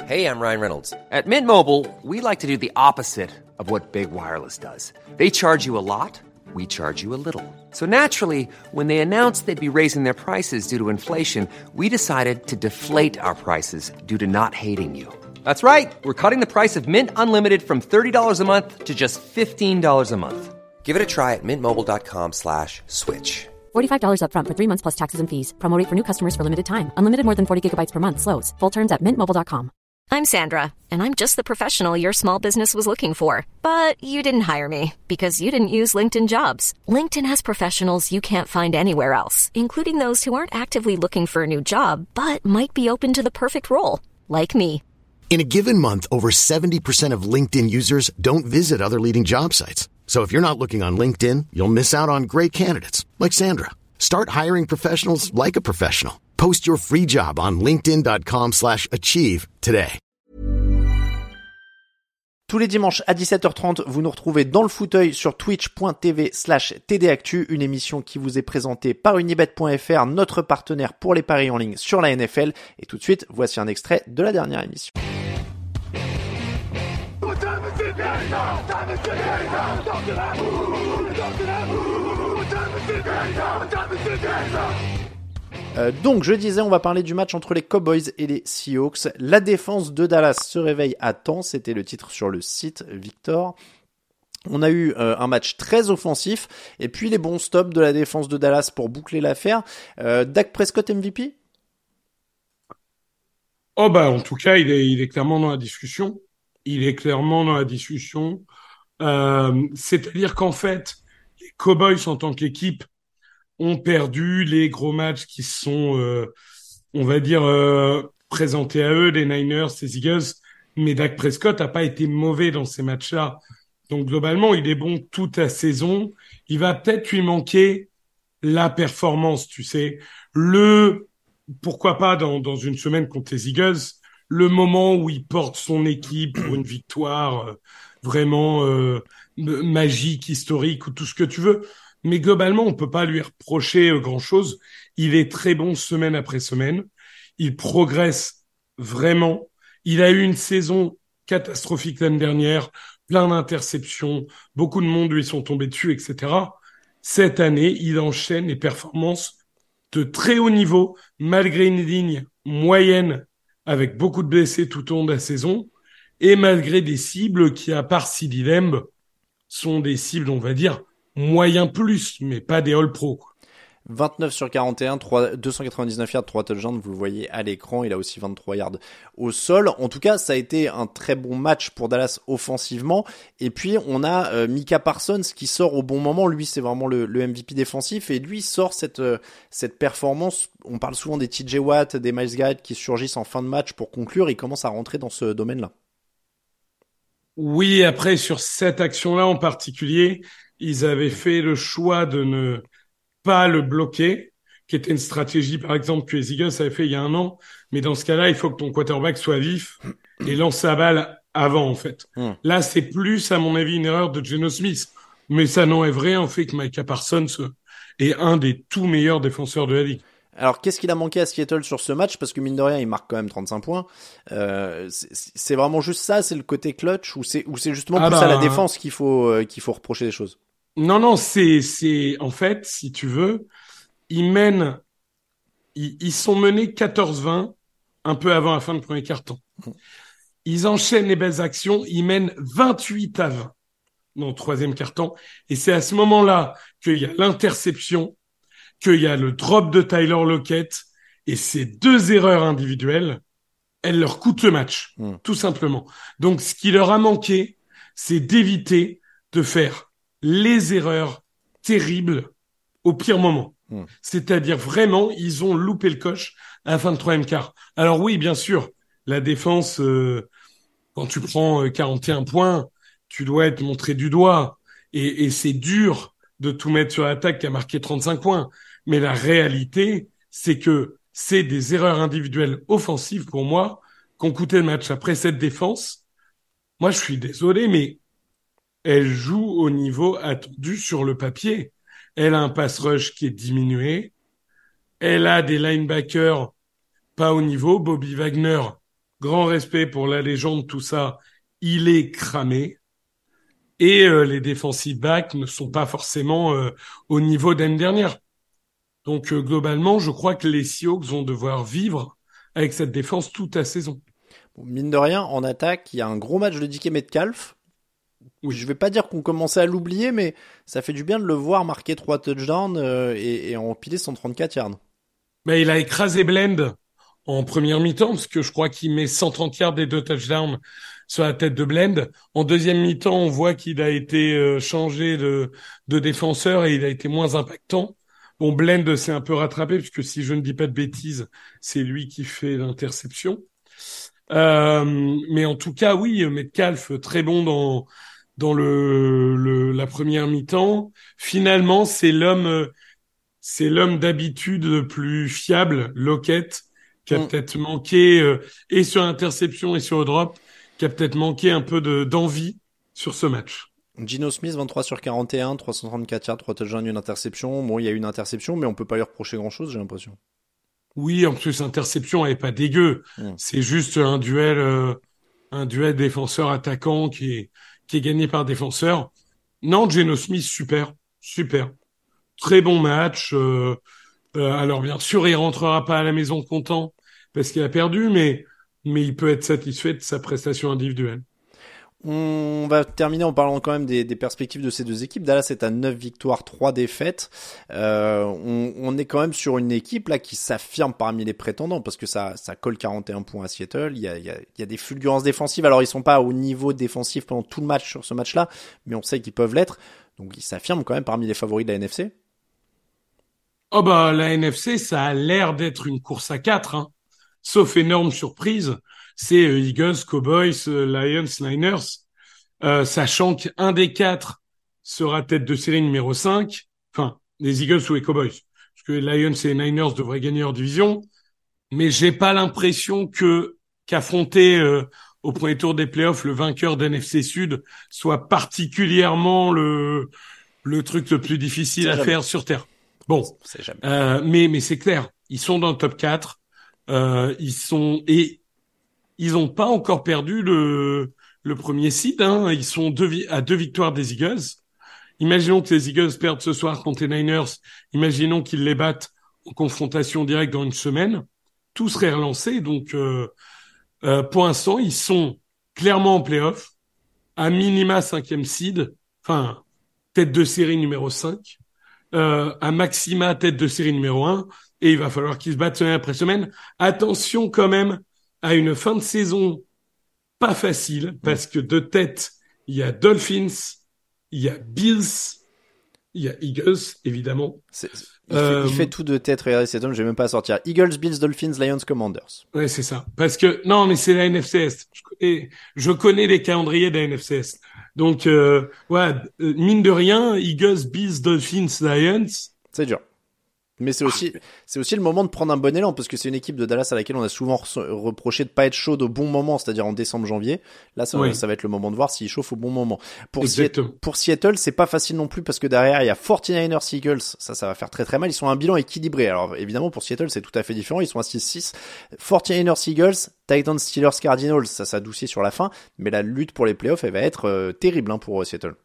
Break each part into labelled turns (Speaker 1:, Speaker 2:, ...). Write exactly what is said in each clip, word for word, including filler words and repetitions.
Speaker 1: Hey, I'm Ryan Reynolds. At Mint Mobile, we like to do the opposite of what Big Wireless does. They charge you a lot, we charge you a little. So naturally, when they announced they'd be raising their prices due to inflation, we decided to deflate our prices due to not hating you. That's right. We're cutting the price of Mint Unlimited from thirty dollars a month to just fifteen dollars a month. Give it a try at mintmobile.com slash switch.
Speaker 2: forty-five dollars up front for three months plus taxes and fees. Promo rate for new customers for limited time. Unlimited more than forty gigabytes per month slows. Full terms at mint mobile dot com.
Speaker 3: I'm Sandra, and I'm just the professional your small business was looking for. But you didn't hire me because you didn't use LinkedIn Jobs. LinkedIn has professionals you can't find anywhere else, including those who aren't actively looking for a new job, but might be open to the perfect role, like me.
Speaker 4: In a given month, over seventy percent of LinkedIn users don't visit other leading job sites. So if you're not looking on LinkedIn, you'll miss out on great candidates like Sandra. Start hiring professionals like a professional. Post your free job on linkedin.com slash achieve today.
Speaker 5: Tous les dimanches à dix-sept heures trente, vous nous retrouvez dans le fauteuil sur twitch.tv slash tdactu, une émission qui vous est présentée par unibet point f r, notre partenaire pour les paris en ligne sur la N F L. Et tout de suite, voici un extrait de la dernière émission. Euh, donc je disais, on va parler du match entre les Cowboys et les Seahawks. La défense de Dallas se réveille à temps, c'était le titre sur le site, Victor. On a eu euh, un match très offensif et puis les bons stops de la défense de Dallas pour boucler l'affaire. Euh, Dak Prescott M V P ?
Speaker 6: Oh bah en tout cas, il est, il est clairement dans la discussion. Il est clairement dans la discussion. Euh, c'est-à-dire qu'en fait, les Cowboys en tant qu'équipe ont perdu les gros matchs qui sont, euh, on va dire, euh, présentés à eux, les Niners, les Eagles. Mais Dak Prescott n'a pas été mauvais dans ces matchs-là. Donc globalement, il est bon toute la saison. Il va peut-être lui manquer la performance, tu sais. Le, pourquoi pas dans, dans une semaine contre les Eagles, le moment où il porte son équipe pour une victoire euh, vraiment euh, magique, historique ou tout ce que tu veux. Mais globalement, on peut pas lui reprocher euh, grand-chose. Il est très bon semaine après semaine. Il progresse vraiment. Il a eu une saison catastrophique l'année dernière, plein d'interceptions, beaucoup de monde lui sont tombés dessus, et cetera. Cette année, il enchaîne les performances de très haut niveau, malgré une ligne moyenne avec beaucoup de blessés tout au long de la saison, et malgré des cibles qui, à part CeeDee Lamb, sont des cibles, on va dire, moyen plus, mais pas des All-Pro, quoi.
Speaker 5: vingt-neuf sur quarante et un, deux cent quatre-vingt-dix-neuf yards, trois touchdowns, vous le voyez à l'écran, il a aussi vingt-trois yards au sol. En tout cas, ça a été un très bon match pour Dallas offensivement. Et puis, on a euh, Micah Parsons qui sort au bon moment. Lui, c'est vraiment le, le M V P défensif et lui sort cette euh, cette performance. On parle souvent des T J Watt, des Myles Garrett qui surgissent en fin de match pour conclure. Il commence à rentrer dans ce domaine-là.
Speaker 6: Oui, après, sur cette action-là en particulier, ils avaient fait le choix de ne pas le bloquer, qui était une stratégie, par exemple, que les Eagles avaient fait il y a un an. Mais dans ce cas-là, il faut que ton quarterback soit vif et lance sa balle avant, en fait. Mm. Là, c'est plus, à mon avis, une erreur de Geno Smith. Mais ça n'enlève rien au fait que Micah Parsons est un des tout meilleurs défenseurs de la ligue.
Speaker 5: Alors, qu'est-ce qu'il a manqué à Seattle sur ce match ? Parce que mine de rien, il marque quand même trente-cinq points. Euh, c'est, c'est vraiment juste ça, c'est le côté clutch, ou c'est, ou c'est justement ah plus bah, à la défense qu'il faut, euh, qu'il faut reprocher des choses ?
Speaker 6: Non, non, c'est, c'est, en fait, si tu veux, ils mènent, ils, ils sont menés quatorze vingt, un peu avant la fin du premier quart-temps. Ils enchaînent les belles actions, ils mènent vingt-huit à vingt dans le troisième quart-temps. Et c'est à ce moment-là qu'il y a l'interception, qu'il y a le drop de Tyler Lockett, et ces deux erreurs individuelles, elles leur coûtent le match, mmh. tout simplement. Donc, ce qui leur a manqué, c'est d'éviter de faire les erreurs terribles au pire moment. Mmh. C'est-à-dire vraiment, ils ont loupé le coche à la fin de troisième quart. Alors oui, bien sûr, la défense, euh, quand tu prends quarante et un points, tu dois être montré du doigt. Et, et c'est dur de tout mettre sur l'attaque qui a marqué trente-cinq points. Mais la réalité, c'est que c'est des erreurs individuelles offensives pour moi qui ont coûté le match. Après cette défense, moi je suis désolé, mais elle joue au niveau attendu sur le papier. Elle a un pass rush qui est diminué. Elle a des linebackers pas au niveau. Bobby Wagner, grand respect pour la légende, tout ça, il est cramé. Et euh, les defensive backs ne sont pas forcément euh, au niveau d'année dernière. Donc euh, globalement, je crois que les Seahawks vont devoir vivre avec cette défense toute la saison.
Speaker 5: Bon, mine de rien, en attaque, il y a un gros match de D K Metcalf.
Speaker 6: Oui.
Speaker 5: Je vais pas dire qu'on commençait à l'oublier, mais ça fait du bien de le voir marquer trois touchdowns euh, et, et empiler cent trente-quatre yards.
Speaker 6: Mais il a écrasé Blend en première mi-temps, parce que je crois qu'il met cent trente yards et deux touchdowns sur la tête de Blend. En deuxième mi-temps, on voit qu'il a été euh, changé de, de défenseur et il a été moins impactant. Bon, Blend s'est un peu rattrapé, puisque si je ne dis pas de bêtises, c'est lui qui fait l'interception. Euh, mais en tout cas, oui, Metcalf, très bon dans dans le, le la première mi-temps. Finalement, c'est l'homme c'est l'homme d'habitude le plus fiable, Lockett, qui a
Speaker 5: Mm.
Speaker 6: peut-être manqué euh, et sur l'interception et sur le drop, qui a peut-être manqué un peu de d'envie sur ce match.
Speaker 5: Gino Smith, vingt-trois sur quarante et un, trois cent trente-quatre yards, trois touchdowns, une interception. Bon, il y a eu une interception, mais on peut pas lui reprocher grand-chose, j'ai l'impression.
Speaker 6: Oui, en plus, l'interception, elle est pas dégueu.
Speaker 5: Mm.
Speaker 6: C'est juste un duel, euh, un duel défenseur-attaquant qui est, qui est gagné par défenseur. Non, Geno Smith, super, super. Très bon match. Euh, euh, alors, bien sûr, il rentrera pas à la maison content parce qu'il a perdu, mais, mais il peut être satisfait de sa prestation individuelle.
Speaker 5: On va terminer en parlant quand même des, des perspectives de ces deux équipes. Dallas est à neuf victoires, trois défaites. Euh, on, on est quand même sur une équipe là qui s'affirme parmi les prétendants parce que ça, ça colle quarante et un points à Seattle. Il y a, il y a, il y a des fulgurances défensives. Alors ils sont pas au niveau défensif pendant tout le match sur ce match-là, mais on sait qu'ils peuvent l'être. Donc ils s'affirment quand même parmi les favoris de la N F C.
Speaker 6: Oh bah la N F C, ça a l'air d'être une course à quatre, hein. Sauf énorme surprise, c'est euh, Eagles, Cowboys, euh, Lions, Niners. Euh, sachant qu'un des quatre sera tête de série numéro cinq, enfin, les Eagles ou les Cowboys, parce que les Lions et les Niners devraient gagner leur division, mais j'ai pas l'impression que qu'affronter euh, au premier tour des playoffs le vainqueur d'N F C Sud soit particulièrement le le truc le plus difficile
Speaker 5: C'est
Speaker 6: à
Speaker 5: jamais.
Speaker 6: faire sur Terre. Bon,
Speaker 5: C'est jamais.
Speaker 6: euh, mais mais c'est clair, ils sont dans le top quatre, euh, ils sont et ils ont pas encore perdu le le premier seed, hein. Ils sont deux vi- à deux victoires des Eagles. Imaginons que les Eagles perdent ce soir contre les Niners. Imaginons qu'ils les battent en confrontation directe dans une semaine. Tout serait relancé. Donc, euh, euh, pour l'instant, ils sont clairement en play-off, à minima cinquième seed, enfin, tête de série numéro cinq, euh, à maxima tête de série numéro un, et il va falloir qu'ils se battent semaine après semaine. Attention quand même à une fin de saison pas facile, parce que de tête, il y a Dolphins, il y a Bills, il y a Eagles, évidemment.
Speaker 5: C'est, il,
Speaker 6: Euh,
Speaker 5: fait, il fait tout de tête. Regardez cet homme, je vais même pas à sortir. Eagles, Bills, Dolphins, Lions, Commanders.
Speaker 6: Ouais, c'est ça. Parce que, non, mais c'est la N F C Est. Je connais, je connais les calendriers de la N F C Est. Donc, euh, ouais, euh, mine de rien, Eagles, Bills, Dolphins, Lions.
Speaker 5: C'est dur. Mais c'est aussi, c'est aussi le moment de prendre un bon élan parce que c'est une équipe de Dallas à laquelle on a souvent re- reproché de pas être chaude au bon moment, c'est-à-dire en décembre, janvier. Là, ça,
Speaker 6: Oui.
Speaker 5: ça va être le moment de voir s'il chauffe au bon moment. Pour,
Speaker 6: Exactement.
Speaker 5: Seattle, pour Seattle, c'est pas facile non plus parce que derrière, il y a forty-niners Eagles. Ça, ça va faire très très mal. Ils sont à un bilan équilibré. Alors, évidemment, pour Seattle, c'est tout à fait différent. Ils sont à six six. forty-niners Eagles, Titans, Steelers, Cardinals. Ça s'adoucit sur la fin. Mais la lutte pour les playoffs, elle va être euh, terrible, hein, pour euh, Seattle.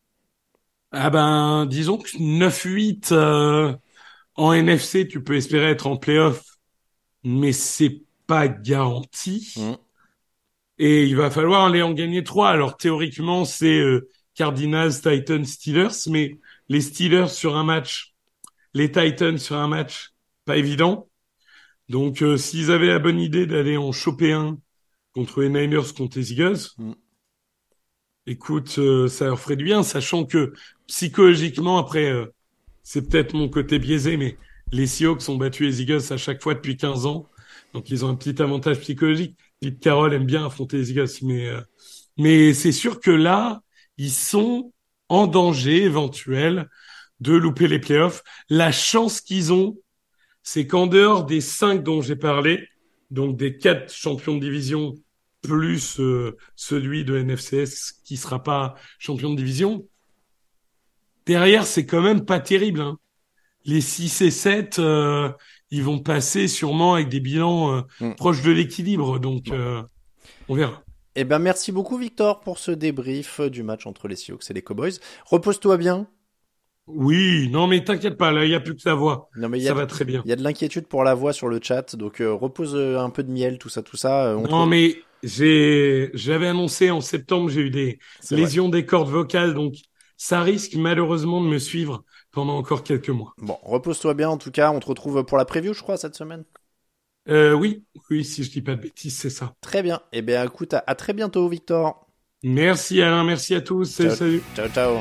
Speaker 6: Ah ben, disons que neuf huit, euh, en N F C, tu peux espérer être en playoff, mais c'est pas garanti.
Speaker 5: Mm.
Speaker 6: Et il va falloir aller en gagner trois. Alors théoriquement, c'est euh, Cardinals, Titans, Steelers, mais les Steelers sur un match, les Titans sur un match, pas évident. Donc euh, s'ils avaient la bonne idée d'aller en choper un contre les Niners, contre les Eagles,
Speaker 5: Mm.
Speaker 6: écoute, euh, ça leur ferait du bien, sachant que psychologiquement, après, euh, c'est peut-être mon côté biaisé, mais les Seahawks ont battu les Eagles à chaque fois depuis quinze ans. Donc, ils ont un petit avantage psychologique. Pete Carroll aime bien affronter les Eagles, mais, euh, mais c'est sûr que là, ils sont en danger éventuel de louper les playoffs. La chance qu'ils ont, c'est qu'en dehors des cinq dont j'ai parlé, donc des quatre champions de division plus euh, celui de N F C S qui sera pas champion de division, derrière, c'est quand même pas terrible, hein. Les six et sept, euh, ils vont passer sûrement avec des bilans euh, mm. proches de l'équilibre. Donc, euh, on verra.
Speaker 5: Eh ben, merci beaucoup, Victor, pour ce débrief du match entre les Seahawks et les Cowboys. Repose-toi bien.
Speaker 6: Oui, non, mais t'inquiète pas, là, il n'y a plus que ta voix. Non, mais ça va très bien.
Speaker 5: Il y a de l'inquiétude pour la voix sur le chat, donc euh, repose euh, un peu de miel, tout ça, tout ça. Euh, on
Speaker 6: non,
Speaker 5: trouve...
Speaker 6: mais j'ai, j'avais annoncé en septembre, j'ai eu des C'est lésions vrai. des cordes vocales, donc ça risque malheureusement de me suivre pendant encore quelques mois.
Speaker 5: Bon, repose-toi bien en tout cas. On te retrouve pour la preview, je crois, cette semaine.
Speaker 6: Euh, oui, oui, si je dis pas de bêtises, c'est ça.
Speaker 5: Très bien. Eh bien, écoute, à, à très bientôt, Victor.
Speaker 6: Merci Alain, merci à tous.
Speaker 5: Ciao,
Speaker 6: salut.
Speaker 5: Ciao, ciao.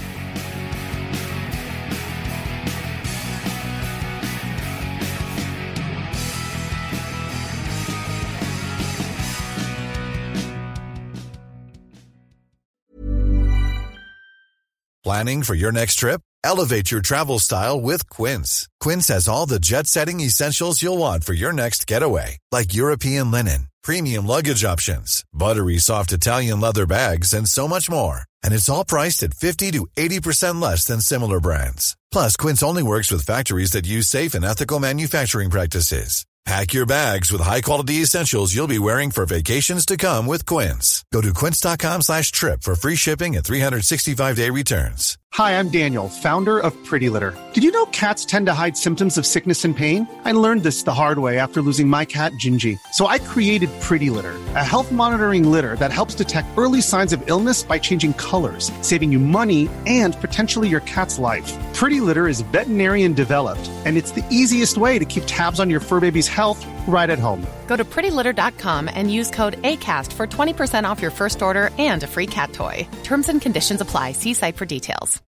Speaker 7: Planning for your next trip? Elevate your travel style with Quince. Quince has all the jet-setting essentials you'll want for your next getaway, like European linen, premium luggage options, buttery soft Italian leather bags, and so much more. And it's all priced at fifty to eighty percent less than similar brands. Plus, Quince only works with factories that use safe and ethical manufacturing practices. Pack your bags with high-quality essentials you'll be wearing for vacations to come with Quince. Go to quince.com slash trip for free shipping and three sixty-five day returns.
Speaker 8: Hi, I'm Daniel, founder of Pretty Litter. Did you know cats tend to hide symptoms of sickness and pain? I learned this the hard way after losing my cat, Gingy. So I created Pretty Litter, a health monitoring litter that helps detect early signs of illness by changing colors, saving you money and potentially your cat's life. Pretty Litter is veterinarian developed, and it's the easiest way to keep tabs on your fur baby's health right at home.
Speaker 9: Go to pretty litter dot com and use code ACAST for twenty percent off your first order and a free cat toy. Terms and conditions apply. See site for details.